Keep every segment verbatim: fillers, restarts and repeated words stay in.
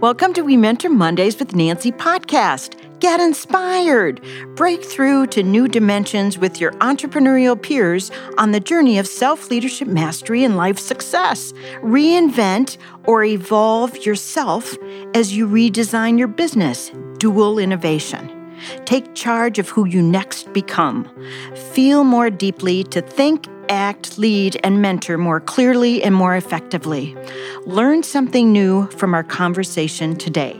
Welcome to We Mentor Mondays with Nancy podcast. Get inspired. Break through to new dimensions with your entrepreneurial peers on the journey of self-leadership mastery and life success. Reinvent or evolve yourself as you redesign your business. Dual innovation. Take charge of who you next become. Feel more deeply to think, act, lead, and mentor more clearly and more effectively. Learn something new from our conversation today.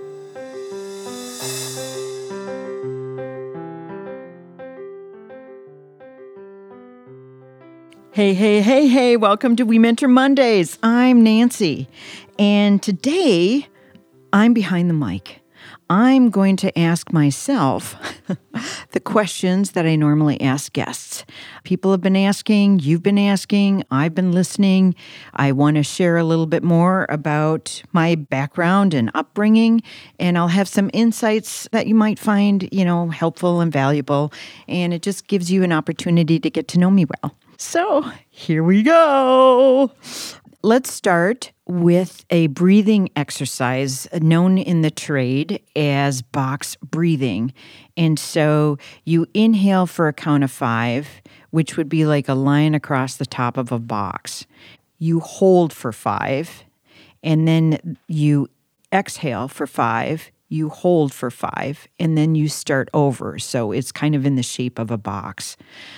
Hey, hey, hey, hey, welcome to We Mentor Mondays. I'm Nancy, and today I'm behind the mic. I'm going to ask myself the questions that I normally ask guests. People have been asking, you've been asking, I've been listening. I want to share a little bit more about my background and upbringing, and I'll have some insights that you might find, you know, helpful and valuable, and it just gives you an opportunity to get to know me well. So here we go. Let's start with a breathing exercise known in the trade as box breathing. And so you inhale for a count of five, which would be like a line across the top of a box. You hold for five, and then you exhale for five, you hold for five, and then you start over. So it's kind of in the shape of a box.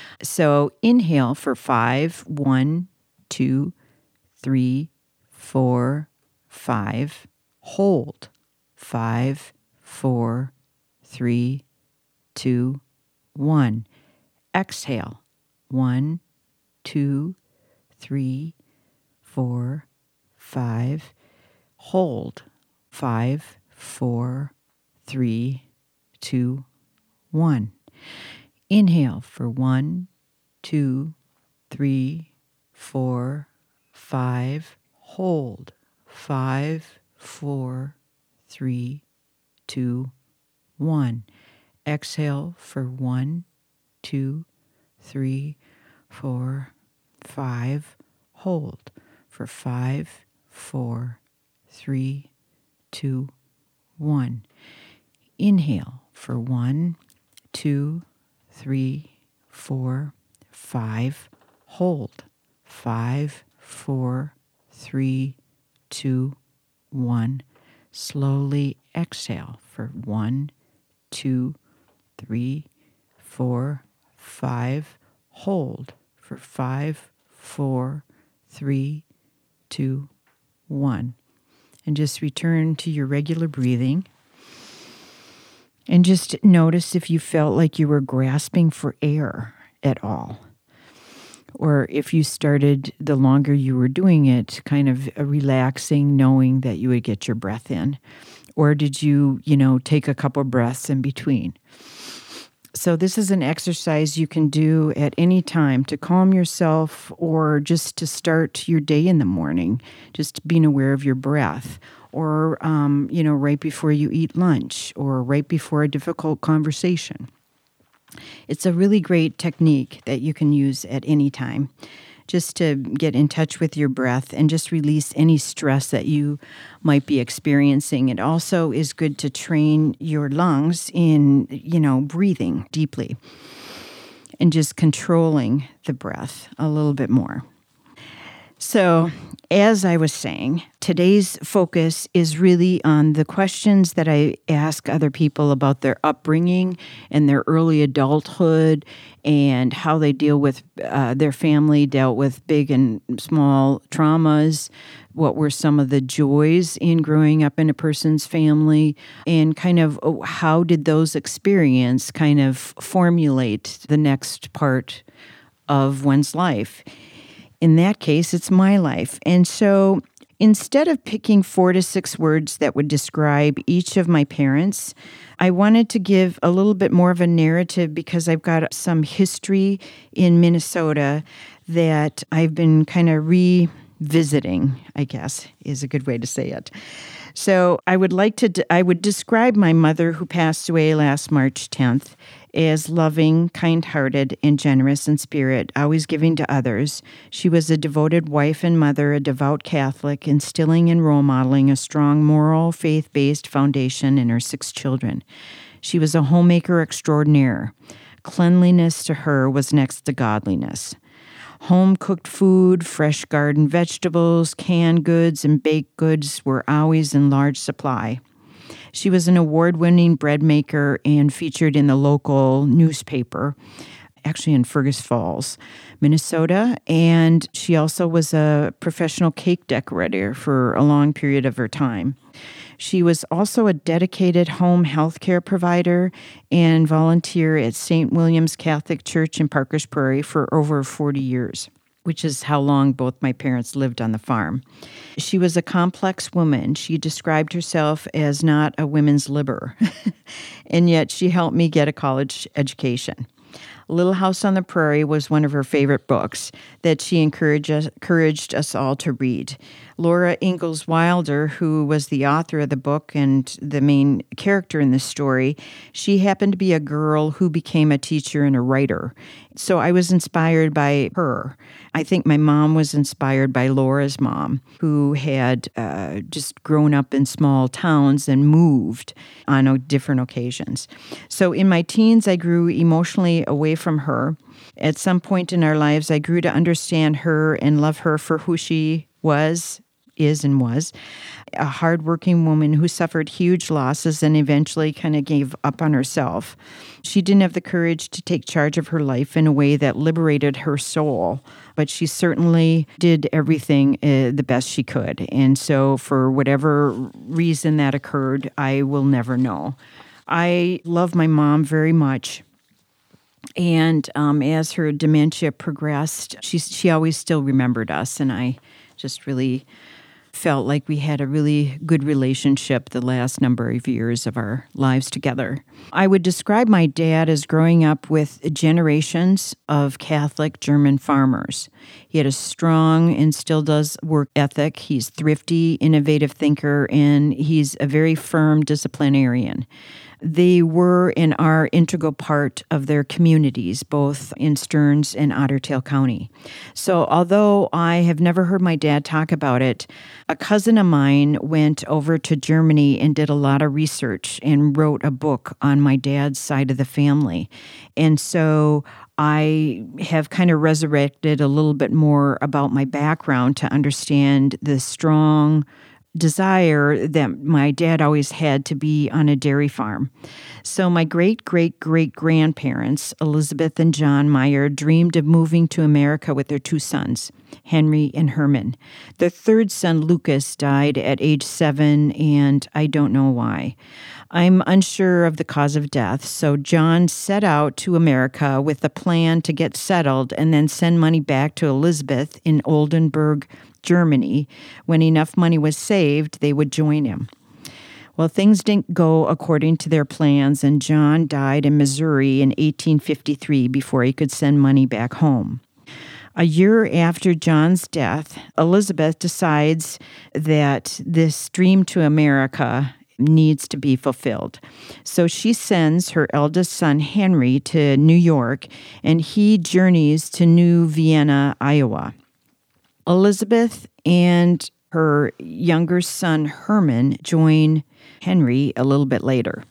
So inhale for five, one, two, three, four, five. Hold. Five, four, three, two, one. Exhale. One, two, three, four, five. Hold. Five, four, three, two, one. Inhale for one, two, three, four, five. Hold. Five, four, three, two, one. Exhale for one, two, three, four, five. Hold for five, four, three, two, one. Inhale for one, two, three, four, five. Hold. Five, four, three, two, one. Slowly exhale for one, two, three, four, five. Hold for five, four, three, two, one. And just return to your regular breathing. And just notice if you felt like you were grasping for air at all. Or if you started, the longer you were doing it, kind of relaxing, knowing that you would get your breath in. Or did you, you know, take a couple breaths in between? So this is an exercise you can do at any time to calm yourself or just to start your day in the morning, just being aware of your breath. Or, um, you know, right before you eat lunch or right before a difficult conversation. It's a really great technique that you can use at any time just to get in touch with your breath and just release any stress that you might be experiencing. It also is good to train your lungs in, you know, breathing deeply and just controlling the breath a little bit more. So, as I was saying, today's focus is really on the questions that I ask other people about their upbringing and their early adulthood and how they deal with uh, their family, dealt with big and small traumas, what were some of the joys in growing up in a person's family, and kind of oh, how did those experiences kind of formulate the next part of one's life. In that case, it's my life. And so instead of picking four to six words that would describe each of my parents, I wanted to give a little bit more of a narrative because I've got some history in Minnesota that I've been kind of revisiting, I guess, is a good way to say it. So I would like to, d- I would describe my mother who passed away last March tenth as loving, kind-hearted, and generous in spirit, always giving to others. She was a devoted wife and mother, a devout Catholic, instilling and role modeling a strong moral, faith-based foundation in her six children. She was a homemaker extraordinaire. Cleanliness to her was next to godliness. Home-cooked food, fresh garden vegetables, canned goods, and baked goods were always in large supply. She was an award-winning bread maker and featured in the local newspaper, actually in Fergus Falls, Minnesota. And she also was a professional cake decorator for a long period of her time. She was also a dedicated home health care provider and volunteer at Saint William's Catholic Church in Parkers Prairie for over forty years, which is how long both my parents lived on the farm. She was a complex woman. She described herself as not a women's liber, and yet she helped me get a college education. Little House on the Prairie was one of her favorite books that she encouraged us, encouraged us all to read. Laura Ingalls Wilder, who was the author of the book and the main character in the story, she happened to be a girl who became a teacher and a writer. So I was inspired by her. I think my mom was inspired by Laura's mom, who had uh, just grown up in small towns and moved on o- different occasions. So in my teens, I grew emotionally away from her. At some point in our lives, I grew to understand her and love her for who she was, is and was, a hardworking woman who suffered huge losses and eventually kind of gave up on herself. She didn't have the courage to take charge of her life in a way that liberated her soul, but she certainly did everything uh, the best she could. And so for whatever reason that occurred, I will never know. I love my mom very much. And um, as her dementia progressed, she, she always still remembered us, and I just really felt like we had a really good relationship the last number of years of our lives together. I would describe my dad as growing up with generations of Catholic German farmers. He had a strong and still does work ethic. He's thrifty, innovative thinker, and he's a very firm disciplinarian. They were and are integral part of their communities, both in Stearns and Otter Tail County. So although I have never heard my dad talk about it, a cousin of mine went over to Germany and did a lot of research and wrote a book on my dad's side of the family. And so I have kind of resurrected a little bit more about my background to understand the strong desire that my dad always had to be on a dairy farm. So my great-great-great-grandparents, Elizabeth and John Meyer, dreamed of moving to America with their two sons, Henry and Herman. Their third son, Lucas, died at age seven, and I don't know why. I'm unsure of the cause of death, so John set out to America with a plan to get settled and then send money back to Elizabeth in Oldenburg, Germany. When enough money was saved, they would join him. Well, things didn't go according to their plans, and John died in Missouri in eighteen fifty-three before he could send money back home. A year after John's death, Elizabeth decides that this dream to America needs to be fulfilled. So she sends her eldest son, Henry, to New York, and he journeys to New Vienna, Iowa. Elizabeth and her younger son, Herman, join Henry a little bit later.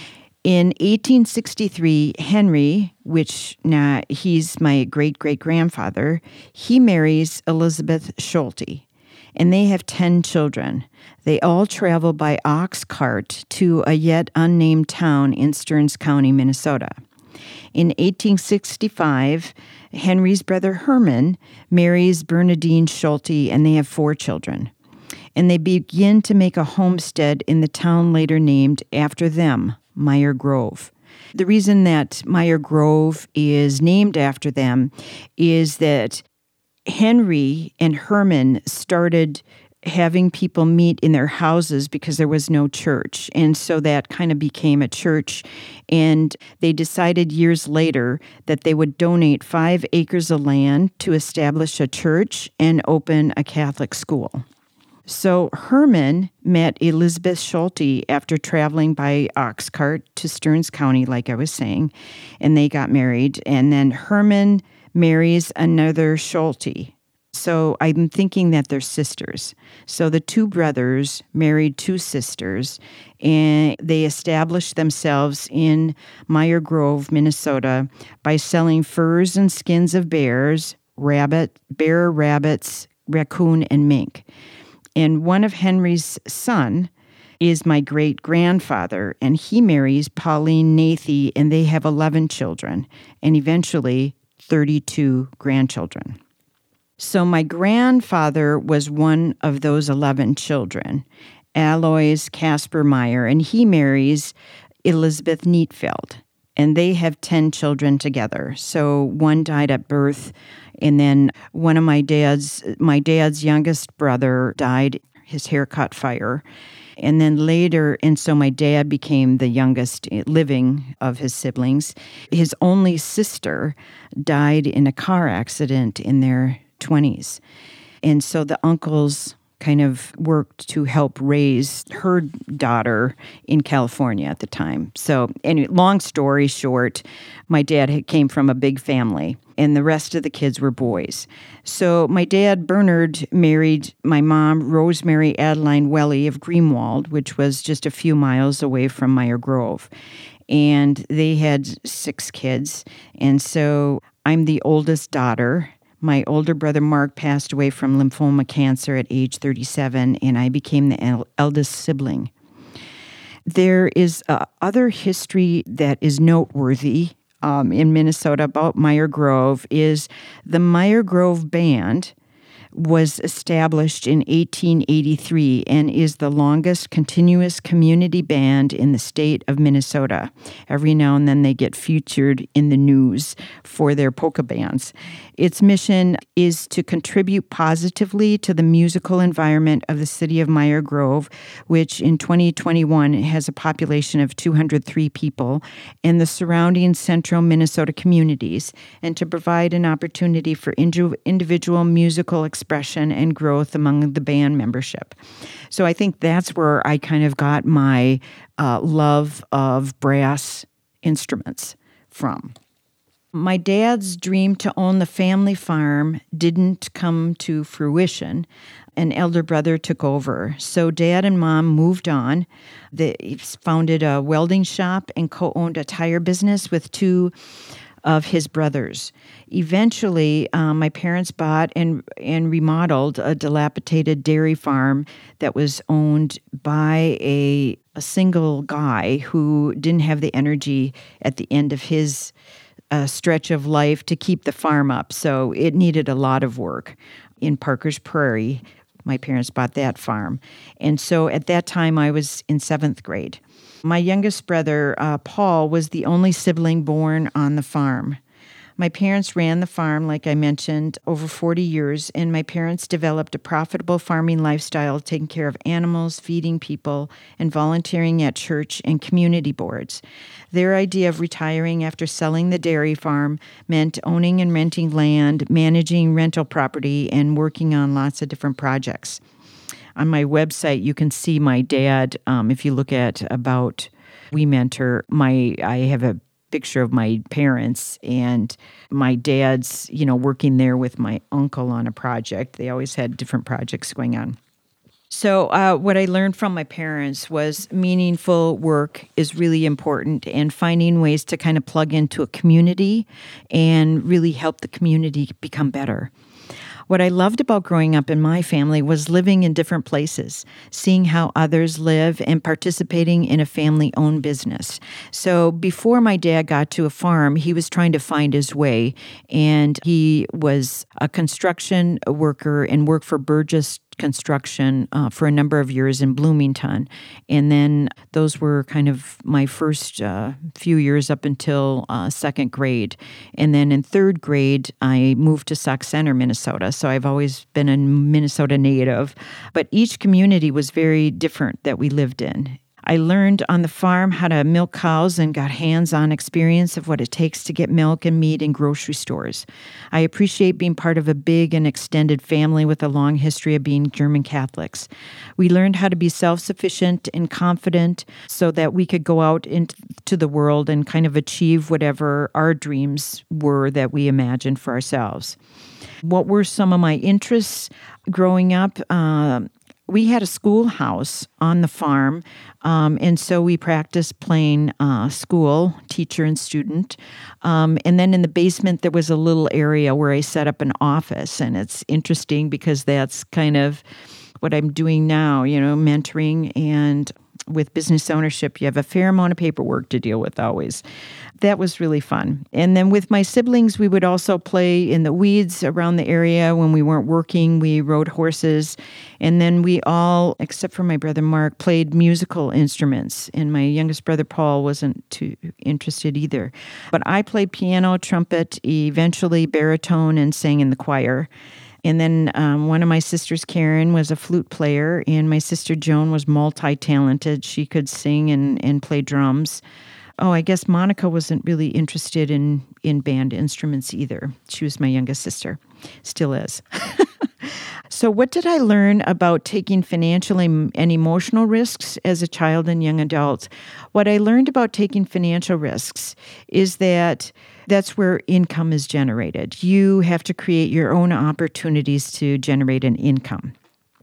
In eighteen sixty-three, Henry, which now he's my great-great-grandfather, he marries Elizabeth Schulte, and they have ten children. They all travel by ox cart to a yet unnamed town in Stearns County, Minnesota. In eighteen sixty-five, Henry's brother Herman marries Bernadine Schulte, and they have four children. And they begin to make a homestead in the town later named after them, Meyer Grove. The reason that Meyer Grove is named after them is that Henry and Herman started having people meet in their houses because there was no church. And so that kind of became a church. And they decided years later that they would donate five acres of land to establish a church and open a Catholic school. So Herman met Elizabeth Schulte after traveling by ox cart to Stearns County, like I was saying, and they got married. And then Herman marries another Schulte. So I'm thinking that they're sisters. So the two brothers married two sisters, and they established themselves in Meyer Grove, Minnesota, by selling furs and skins of bears, rabbit, bear, rabbits, raccoon, and mink. And one of Henry's son is my great-grandfather, and he marries Pauline Nathy, and they have eleven children, and eventually thirty-two grandchildren. So my grandfather was one of those eleven children, Alois Casper Meyer, and he marries Elizabeth Neatfeld, and they have ten children together. So one died at birth, and then one of my dad's, my dad's youngest brother died, his hair caught fire. And then later, and so my dad became the youngest living of his siblings. His only sister died in a car accident in their twenties. And so the uncles kind of worked to help raise her daughter in California at the time. So anyway, long story short, my dad had came from a big family, and the rest of the kids were boys. So my dad, Bernard, married my mom, Rosemary Adeline Welly of Greenwald, which was just a few miles away from Meyer Grove. And they had six kids. And so I'm the oldest daughter. My older brother, Mark, passed away from lymphoma cancer at age thirty-seven, and I became the el- eldest sibling. There is uh, other history that is noteworthy um, in Minnesota about Meyer Grove is the Meyer Grove Band was established in eighteen eighty-three and is the longest continuous community band in the state of Minnesota. Every now and then they get featured in the news for their polka bands. Its mission is to contribute positively to the musical environment of the city of Meyer Grove, which in twenty twenty-one has a population of two hundred three people, and the surrounding central Minnesota communities, and to provide an opportunity for individual musical expression and growth among the band membership. So I think that's where I kind of got my uh, love of brass instruments from. My dad's dream to own the family farm didn't come to fruition. An elder brother took over. So Dad and Mom moved on. They founded a welding shop and co-owned a tire business with two of his brothers. Eventually, um, my parents bought and, and remodeled a dilapidated dairy farm that was owned by a, a single guy who didn't have the energy at the end of his uh, stretch of life to keep the farm up. So it needed a lot of work. In Parker's Prairie, my parents bought that farm. And so at that time, I was in seventh grade. My youngest brother, uh, Paul, was the only sibling born on the farm. My parents ran the farm, like I mentioned, over forty years, and my parents developed a profitable farming lifestyle, taking care of animals, feeding people, and volunteering at church and community boards. Their idea of retiring after selling the dairy farm meant owning and renting land, managing rental property, and working on lots of different projects. On my website, you can see my dad. Um, if you look at About We Mentor, my I have a picture of my parents and my dad's, you know, working there with my uncle on a project. They always had different projects going on. So uh, what I learned from my parents was meaningful work is really important, and finding ways to kind of plug into a community and really help the community become better. What I loved about growing up in my family was living in different places, seeing how others live, and participating in a family-owned business. So before my dad got to a farm, he was trying to find his way, and he was a construction worker and worked for Burgess Construction uh, for a number of years in Bloomington. And then those were kind of my first uh, few years up until uh, second grade. And then in third grade, I moved to Sauk Center, Minnesota. So I've always been a Minnesota native. But each community was very different that we lived in. I learned on the farm how to milk cows and got hands-on experience of what it takes to get milk and meat in grocery stores. I appreciate being part of a big and extended family with a long history of being German Catholics. We learned how to be self-sufficient and confident so that we could go out into the world and kind of achieve whatever our dreams were that we imagined for ourselves. What were some of my interests growing up? Uh, We had a schoolhouse on the farm, um, and so we practiced playing uh, school, teacher and student. Um, and then in the basement, there was a little area where I set up an office, and it's interesting because that's kind of what I'm doing now, you know, mentoring and with business ownership, you have a fair amount of paperwork to deal with always. That was really fun. And then with my siblings, we would also play in the weeds around the area when we weren't working. We rode horses. And then we all, except for my brother Mark, played musical instruments. And my youngest brother Paul wasn't too interested either. But I played piano, trumpet, eventually baritone, and sang in the choir. And then um, one of my sisters, Karen, was a flute player, and my sister Joan was multi-talented. She could sing and, and play drums. Oh, I guess Monica wasn't really interested in, in band instruments either. She was my youngest sister. Still is. So what did I learn about taking financial and emotional risks as a child and young adult? What I learned about taking financial risks is that that's where income is generated. You have to create your own opportunities to generate an income.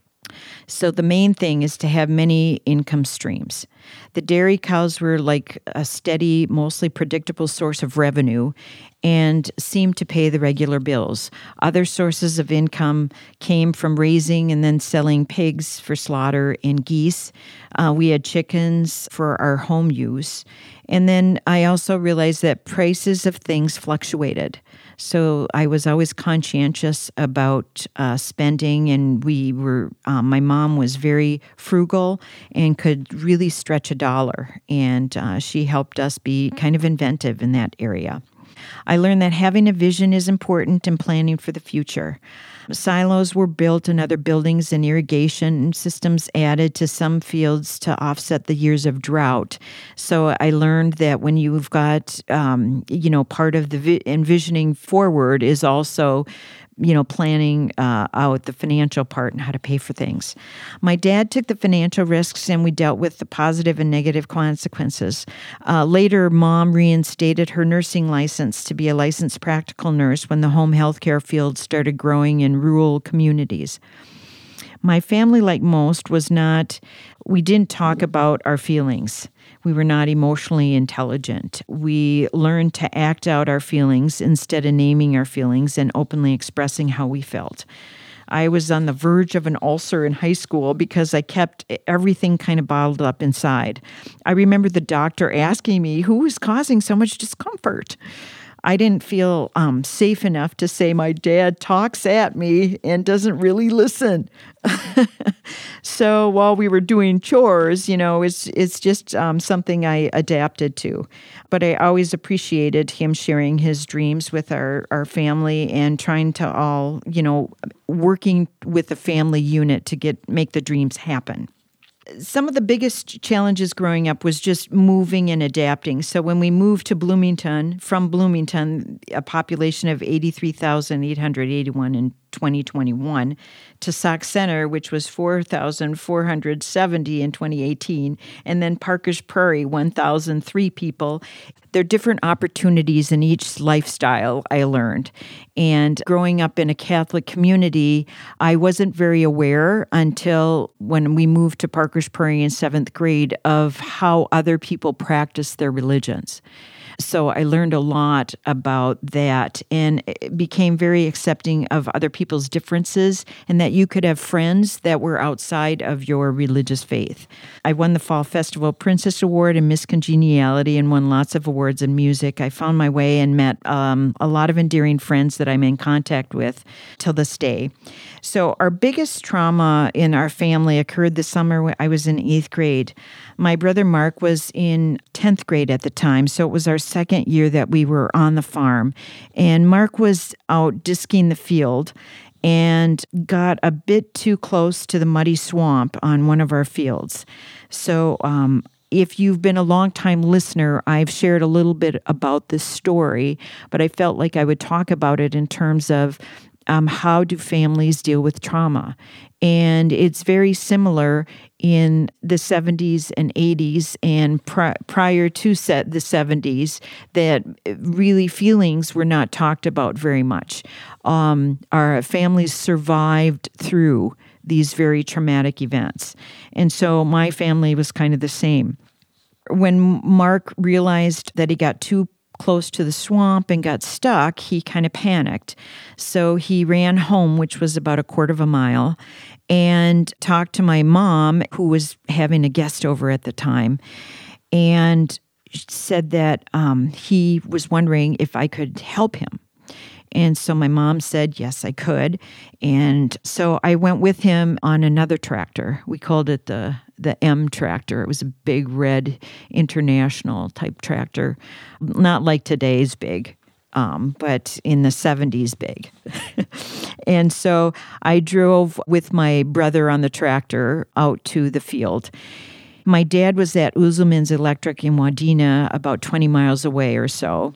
So the main thing is to have many income streams. The dairy cows were like a steady, mostly predictable source of revenue and seemed to pay the regular bills. Other sources of income came from raising and then selling pigs for slaughter and geese. Uh, we had chickens for our home use. And then I also realized that prices of things fluctuated. So I was always conscientious about uh, spending, and we were, um, my mom was very frugal and could really stretch a dollar, and uh, she helped us be kind of inventive in that area. I learned that having a vision is important and planning for the future. Silos were built and other buildings and irrigation systems added to some fields to offset the years of drought. So I learned that when you've got, um, you know, part of the vi- envisioning forward is also, you know, planning uh, out the financial part and how to pay for things. My dad took the financial risks, and we dealt with the positive and negative consequences. Uh, later, Mom reinstated her nursing license to be a licensed practical nurse when the home healthcare field started growing in rural communities. My family, like most, was not, we didn't talk about our feelings. We were not emotionally intelligent. We learned to act out our feelings instead of naming our feelings and openly expressing how we felt. I was on the verge of an ulcer in high school because I kept everything kind of bottled up inside. I remember the doctor asking me who was causing so much discomfort. I didn't feel um, safe enough to say my dad talks at me and doesn't really listen. So while we were doing chores, you know, it's it's just um, something I adapted to. But I always appreciated him sharing his dreams with our, our family and trying to all, you know, working with the family unit to get make the dreams happen. Some of the biggest challenges growing up was just moving and adapting. So when we moved to Bloomington, from Bloomington, a population of eighty-three thousand eight hundred eighty-one in twenty twenty-one, to Sauk Center, which was four thousand four hundred seventy in twenty eighteen, and then Parker's Prairie, one thousand three people. There are different opportunities in each lifestyle, I learned. And growing up in a Catholic community, I wasn't very aware until when we moved to Parker's Prairie in seventh grade of how other people practice their religions. So I learned a lot about that and became very accepting of other people's differences and that you could have friends that were outside of your religious faith. I won the Fall Festival Princess Award in Miss Congeniality and won lots of awards in music. I found my way and met um, a lot of endearing friends that I'm in contact with till this day. So our biggest trauma in our family occurred the summer when I was in eighth grade. My brother Mark was in tenth grade at the time, so it was our second year that we were on the farm. And Mark was out disking the field, and got a bit too close to the muddy swamp on one of our fields. So um, if you've been a longtime listener, I've shared a little bit about this story, but I felt like I would talk about it in terms of um, how do families deal with trauma. And it's very similar in the seventies and eighties and pri- prior to set the seventies, that really feelings were not talked about very much. Um, our families survived through these very traumatic events. And so my family was kind of the same. When Mark realized that he got too close to the swamp and got stuck, he kind of panicked. So he ran home, which was about a quarter of a mile, and talked to my mom, who was having a guest over at the time, and said that um, he was wondering if I could help him. And so my mom said, yes, I could. And so I went with him on another tractor. We called it the the M tractor. It was a big red international type tractor, not like today's big, um, but in the seventies big. And so I drove with my brother on the tractor out to the field. My dad was at Uzelman's Electric in Wadena, about twenty miles away or so.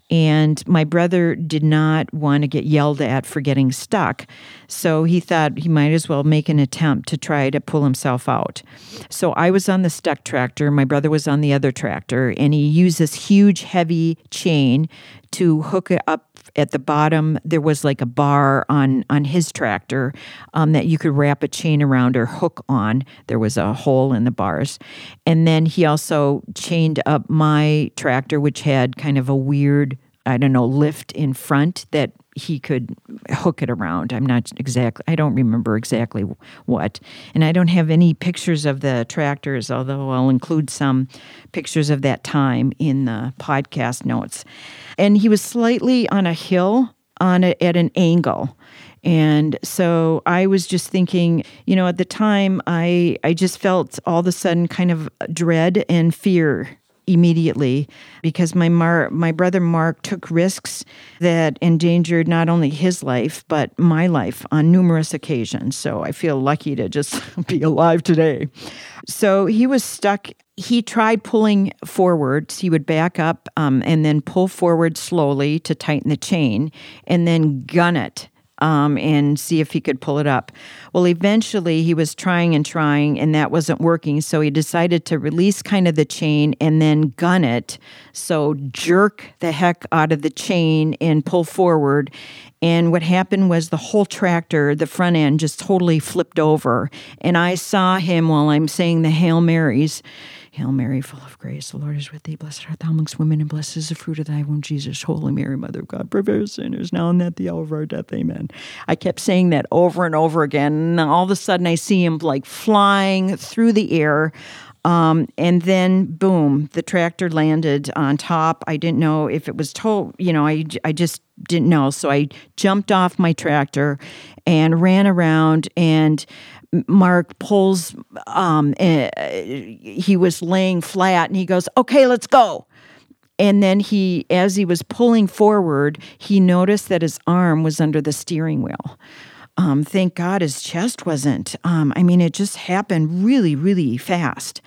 And my brother did not want to get yelled at for getting stuck. So he thought he might as well make an attempt to try to pull himself out. So I was on the stuck tractor. My brother was on the other tractor. And he used this huge, heavy chain to hook it up at the bottom. There was like a bar on, on his tractor um, that you could wrap a chain around or hook on. There was a hole in the bars. And then he also chained up my tractor, which had kind of a weird, I don't know, lift in front that he could hook it around. I'm not exactly, I don't remember exactly what. And I don't have any pictures of the tractors, although I'll include some pictures of that time in the podcast notes. And he was slightly on a hill on a, at an angle. And so I was just thinking, you know, at the time, I I just felt all of a sudden kind of dread and fear immediately, because my Mar- my brother Mark took risks that endangered not only his life, but my life on numerous occasions. So I feel lucky to just be alive today. So he was stuck. He tried pulling forwards. He would back up um, and then pull forward slowly to tighten the chain and then gun it. Um, and see if he could pull it up. Well, eventually he was trying and trying, and that wasn't working. So he decided to release kind of the chain and then gun it. So jerk the heck out of the chain and pull forward. And what happened was the whole tractor, the front end, just totally flipped over. And I saw him while I'm saying the Hail Marys. Hail Mary, full of grace, the Lord is with thee. Blessed art thou amongst women, and blessed is the fruit of thy womb, Jesus. Holy Mary, Mother of God, pray for us sinners, now and at the hour of our death. Amen. I kept saying that over and over again. And all of a sudden, I see him like flying through the air. Um, and then, boom, the tractor landed on top. I didn't know if it was tow, you know, I, I just didn't know. So I jumped off my tractor and ran around, and Mark pulls, um, uh, he was laying flat, and he goes, okay, let's go. And then he, as he was pulling forward, he noticed that his arm was under the steering wheel. Um, thank God his chest wasn't. Um, I mean, it just happened really, really fast.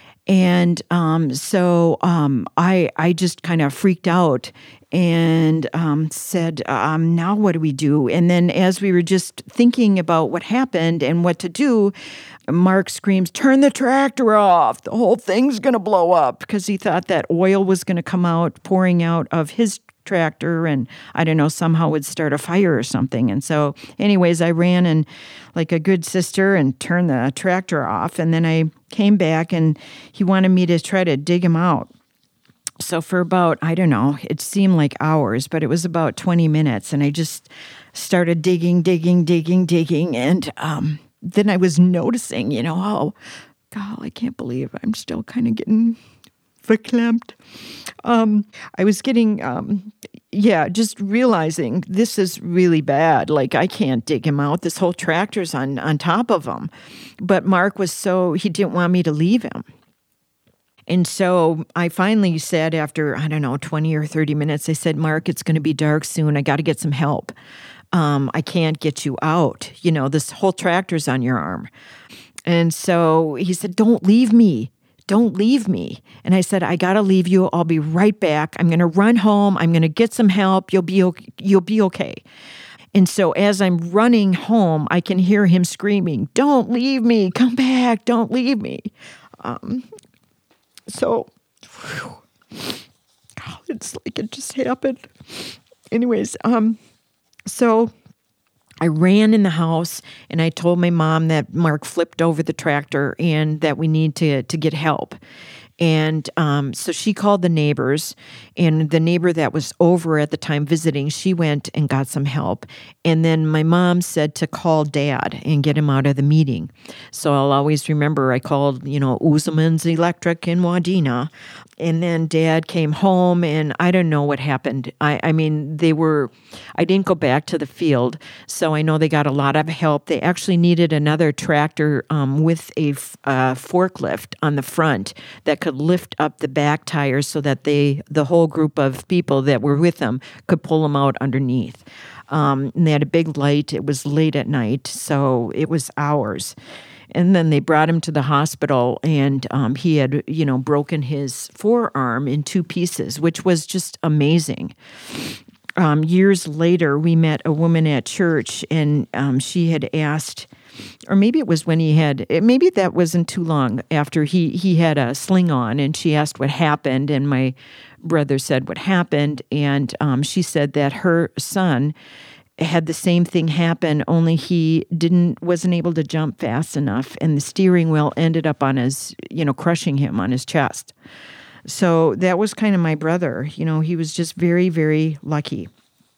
And um, so um, I I just kind of freaked out and um, said, um, now what do we do? And then as we were just thinking about what happened and what to do, Mark screams, turn the tractor off. The whole thing's going to blow up, because he thought that oil was going to come out, pouring out of his tractor, and I don't know, somehow would start a fire or something. And so anyways, I ran and like a good sister and turned the tractor off. And then I came back, and he wanted me to try to dig him out. So for about, I don't know, it seemed like hours, but it was about twenty minutes. And I just started digging, digging, digging, digging. And um, then I was noticing, you know, oh, God, I can't believe I'm still kind of getting verklempt. Um, I was getting, um, yeah, just realizing this is really bad. Like, I can't dig him out. This whole tractor's on, on top of him. But Mark was so, he didn't want me to leave him. And so I finally said, after, I don't know, twenty or thirty minutes, I said, Mark, it's going to be dark soon. I got to get some help. um, I can't get you out. You know, this whole tractor's on your arm. And so he said, don't leave me. Don't leave me. And I said, I got to leave you. I'll be right back. I'm going to run home. I'm going to get some help. You'll be okay. You'll be okay. And so as I'm running home, I can hear him screaming, don't leave me. Come back. Don't leave me. Um, so whew, it's like it just happened. Anyways, um, so I ran in the house and I told my mom that Mark flipped over the tractor and that we need to to get help. And um, so she called the neighbors, and the neighbor that was over at the time visiting, she went and got some help. And then my mom said to call Dad and get him out of the meeting. So I'll always remember I called, you know, Uzelman's Electric in Wadena. And then Dad came home, and I don't know what happened. I, I mean, they were, I didn't go back to the field, so I know they got a lot of help. They actually needed another tractor um, with a uh, forklift on the front that could lift up the back tires so that they, the whole group of people that were with them could pull them out underneath. Um, and they had a big light. It was late at night, so it was hours. And then they brought him to the hospital, and um, he had, you know, broken his forearm in two pieces, which was just amazing. Um, years later, we met a woman at church, and um, she had asked, or maybe it was when he had, maybe that wasn't too long after he, he had a sling on, and she asked what happened, and my brother said what happened, and um, she said that her son had the same thing happen, only he didn't wasn't able to jump fast enough, and the steering wheel ended up on his, you know, crushing him on his chest. So that was kind of my brother. You know, he was just very, very lucky.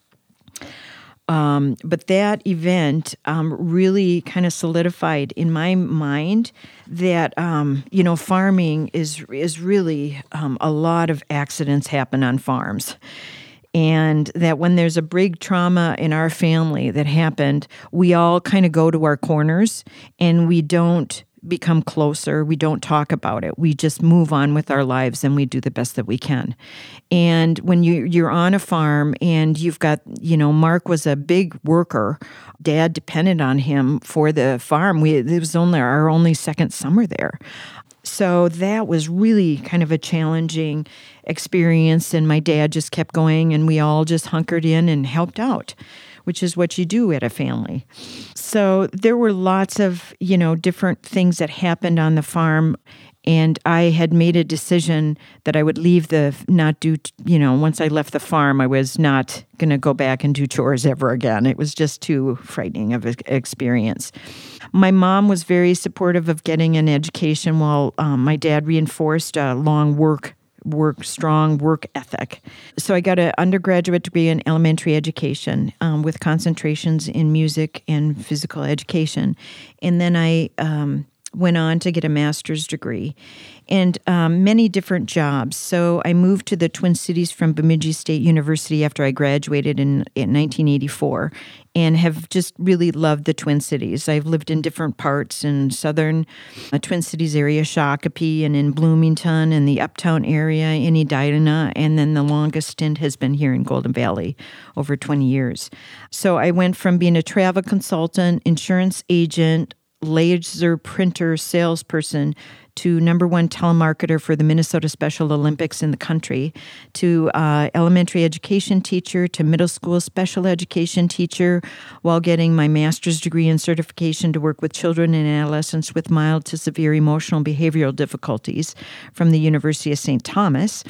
Um, but that event um, really kind of solidified in my mind that, um, you know, farming is, is really um, a lot of accidents happen on farms. And that when there's a big trauma in our family that happened, we all kind of go to our corners and we don't become closer. We don't talk about it. We just move on with our lives and we do the best that we can. And when you, you're on a farm and you've got, you know, Mark was a big worker. Dad depended on him for the farm. We, it was only our only second summer there. So that was really kind of a challenging experience, and my dad just kept going, and we all just hunkered in and helped out, which is what you do at a family. So there were lots of, you know, different things that happened on the farm, and I had made a decision that I would leave the, not do, you know, once I left the farm, I was not going to go back and do chores ever again. It was just too frightening of an experience. My mom was very supportive of getting an education, while um, my dad reinforced a long work, work, strong work ethic. So I got an undergraduate degree in elementary education um, with concentrations in music and physical education. And then I um, went on to get a master's degree and um, many different jobs. So I moved to the Twin Cities from Bemidji State University after I graduated in, in nineteen eighty-four, and have just really loved the Twin Cities. I've lived in different parts in southern uh, Twin Cities area, Shakopee, and in Bloomington, and the uptown area in Edina, and then the longest stint has been here in Golden Valley, over twenty years. So I went from being a travel consultant, insurance agent, laser printer salesperson, to number one telemarketer for the Minnesota Special Olympics in the country, to uh, elementary education teacher, to middle school special education teacher, while getting my master's degree and certification to work with children and adolescents with mild to severe emotional behavioral difficulties from the University of Saint Thomas.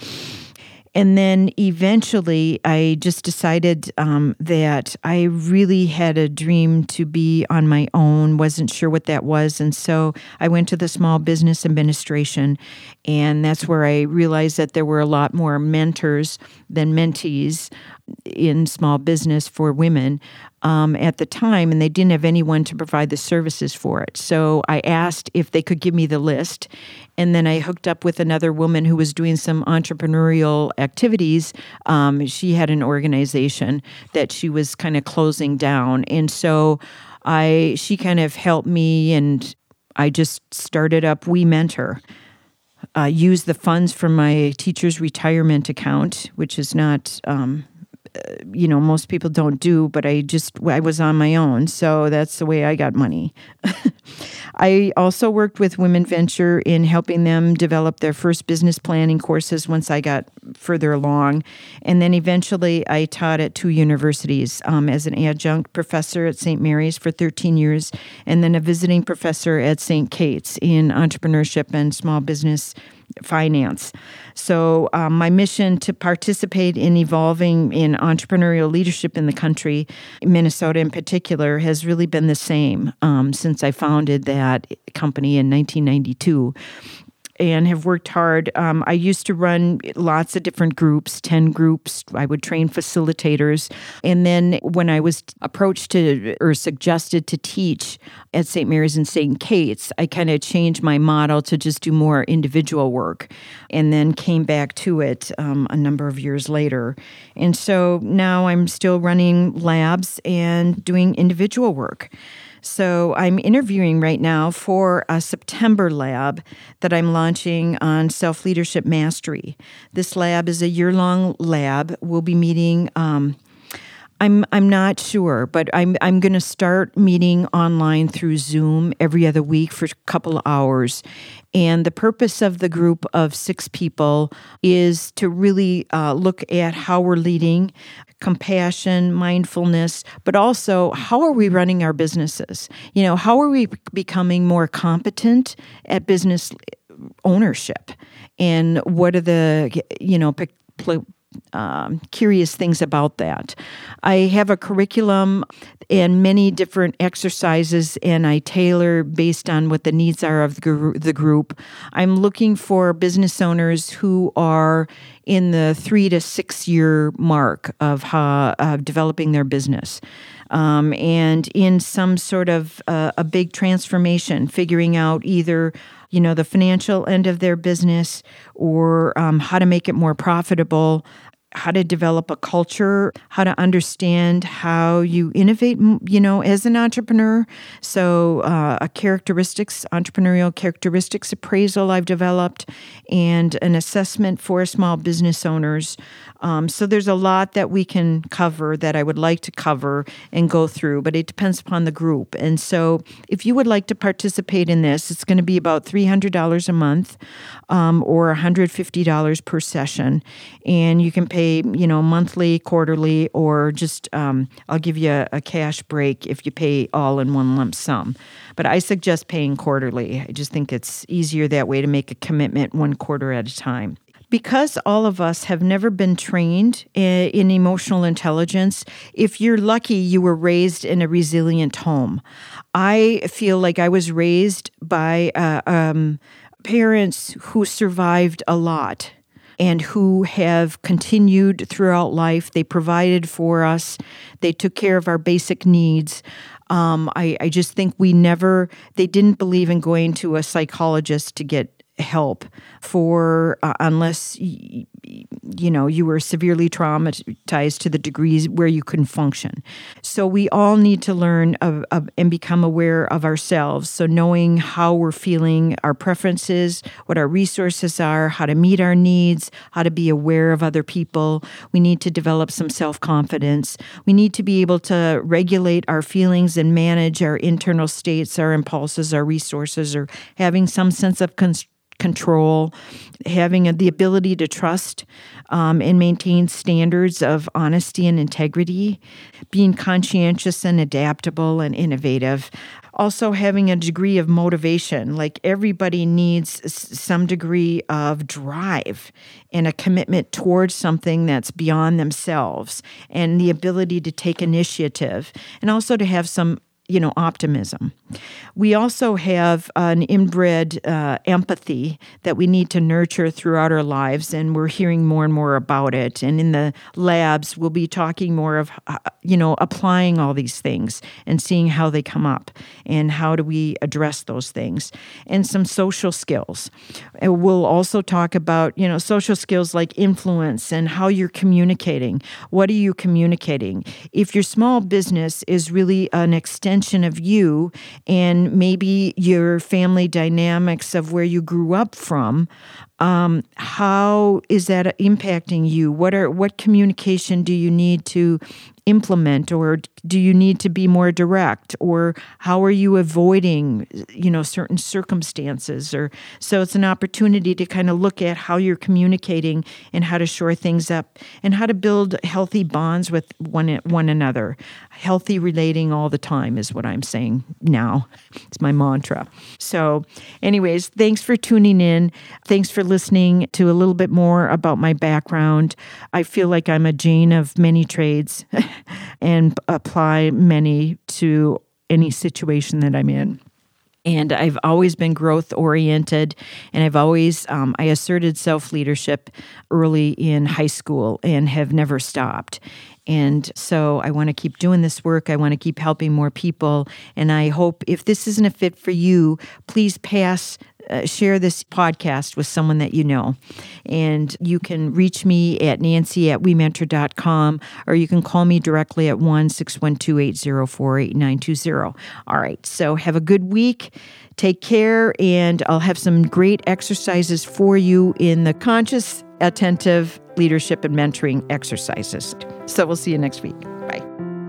And then eventually I just decided um, that I really had a dream to be on my own, wasn't sure what that was. And so I went to the Small Business Administration, and that's where I realized that there were a lot more mentors than mentees in small business for women um, at the time, and they didn't have anyone to provide the services for it. So I asked if they could give me the list, and then I hooked up with another woman who was doing some entrepreneurial activities. Um, she had an organization that she was kind of closing down, and so I she kind of helped me, and I just started up We Mentor. Uh, used the funds from my teacher's retirement account, which is not um, you know, most people don't do, but I just, I was on my own. So that's the way I got money. I also worked with Women Venture in helping them develop their first business planning courses once I got further along. And then eventually I taught at two universities um, as an adjunct professor at Saint Mary's for thirteen years, and then a visiting professor at Saint Kate's in entrepreneurship and small business finance. So um, my mission to participate in evolving in entrepreneurial leadership in the country, Minnesota in particular, has really been the same um, since I founded that company in nineteen ninety-two. And have worked hard. Um, I used to run lots of different groups, ten groups. I would train facilitators. And then when I was approached to or suggested to teach at Saint Mary's and Saint Kate's, I kind of changed my model to just do more individual work, and then came back to it um, a number of years later. And so now I'm still running labs and doing individual work. So I'm interviewing right now for a September lab that I'm launching on self-leadership mastery. This lab is a year-long lab. We'll be meeting, um, I'm I'm not sure, but I'm I'm going to start meeting online through Zoom every other week for a couple of hours. And the purpose of the group of six people is to really uh, look at how we're leading, compassion, mindfulness, but also how are we running our businesses? You know, how are we becoming more competent at business ownership? And what are the, you know, p- pl- Um, curious things about that. I have a curriculum and many different exercises, and I tailor based on what the needs are of the, gr- the group. I'm looking for business owners who are in the three to six year mark of uh, uh, developing their business. Um, and in some sort of uh, a big transformation, figuring out either, you know, the financial end of their business or um, how to make it more profitable, how to develop a culture, how to understand how you innovate, you know, as an entrepreneur. So uh, a characteristics, entrepreneurial characteristics appraisal I've developed, and an assessment for small business owners. Um, so there's a lot that we can cover that I would like to cover and go through, but it depends upon the group. And so if you would like to participate in this, it's going to be about three hundred dollars a month um, or one hundred fifty dollars per session. And you can pay, you know, monthly, quarterly, or just um, I'll give you a, a cash break if you pay all in one lump sum. But I suggest paying quarterly. I just think it's easier that way to make a commitment one quarter at a time. Because all of us have never been trained in emotional intelligence, if you're lucky, you were raised in a resilient home. I feel like I was raised by uh, um, parents who survived a lot and who have continued throughout life. They provided for us. They took care of our basic needs. Um, I, I just think we never, they didn't believe in going to a psychologist to get help for uh, unless y- you know you were severely traumatized to the degrees where you couldn't function. So we all need to learn of, of, and become aware of ourselves. So knowing how we're feeling, our preferences, what our resources are, how to meet our needs, how to be aware of other people. We need to develop some self-confidence. We need to be able to regulate our feelings and manage our internal states, our impulses, our resources, or having some sense of control. control, having the ability to trust um, and maintain standards of honesty and integrity, being conscientious and adaptable and innovative. Also having a degree of motivation, like everybody needs some degree of drive and a commitment towards something that's beyond themselves, and the ability to take initiative, and also to have some you know, optimism. We also have an inbred uh, empathy that we need to nurture throughout our lives, and we're hearing more and more about it. And in the labs, we'll be talking more of, you know, applying all these things and seeing how they come up and how do we address those things. And some social skills. And we'll also talk about, you know, social skills like influence and how you're communicating. What are you communicating? If your small business is really an extension of you, and maybe your family dynamics of where you grew up from Um, how is that impacting you? What are what communication do you need to implement, or do you need to be more direct, or how are you avoiding, you know, certain circumstances? Or so it's an opportunity to kind of look at how you're communicating and how to shore things up and how to build healthy bonds with one one another. Healthy relating all the time is what I'm saying now. It's my mantra. So anyways, thanks for tuning in. Thanks for listening to a little bit more about my background. I feel like I'm a Jane of many trades and apply many to any situation that I'm in. And I've always been growth-oriented, and I've always, um, I asserted self-leadership early in high school and have never stopped. And so I want to keep doing this work. I want to keep helping more people. And I hope if this isn't a fit for you, please pass, uh, share this podcast with someone that you know. And you can reach me at Nancy at we mentor dot com, or you can call me directly at one six one two, eight zero four, eight nine two zero. All right. So have a good week. Take care. And I'll have some great exercises for you in the conscious, attentive leadership and mentoring exercises. So we'll see you next week. Bye.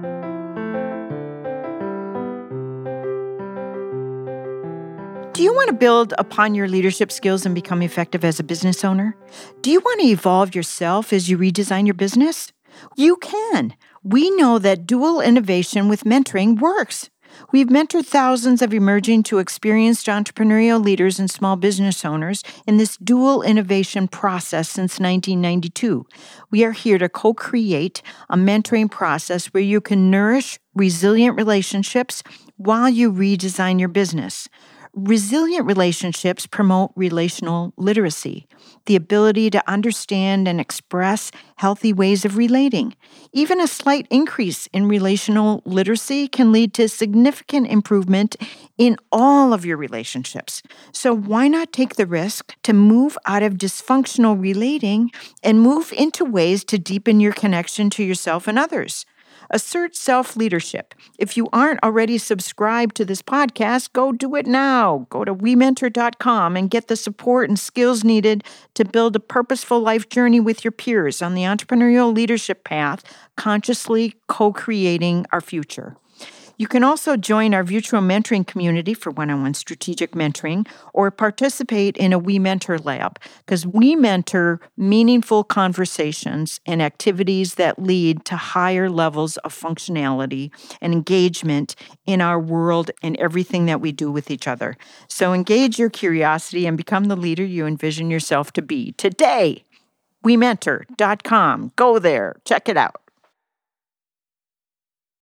Do you want to build upon your leadership skills and become effective as a business owner? Do you want to evolve yourself as you redesign your business? You can. We know that dual innovation with mentoring works. We've mentored thousands of emerging to experienced entrepreneurial leaders and small business owners in this dual innovation process since nineteen ninety-two. We are here to co-create a mentoring process where you can nourish resilient relationships while you redesign your business. Resilient relationships promote relational literacy, the ability to understand and express healthy ways of relating. Even a slight increase in relational literacy can lead to significant improvement in all of your relationships. So why not take the risk to move out of dysfunctional relating and move into ways to deepen your connection to yourself and others? Assert self-leadership. If you aren't already subscribed to this podcast, go do it now. Go to we mentor dot com and get the support and skills needed to build a purposeful life journey with your peers on the entrepreneurial leadership path, consciously co-creating our future. You can also join our virtual mentoring community for one-on-one strategic mentoring or participate in a We Mentor Lab, because we mentor meaningful conversations and activities that lead to higher levels of functionality and engagement in our world and everything that we do with each other. So engage your curiosity and become the leader you envision yourself to be today. we mentor dot com. Go there. Check it out.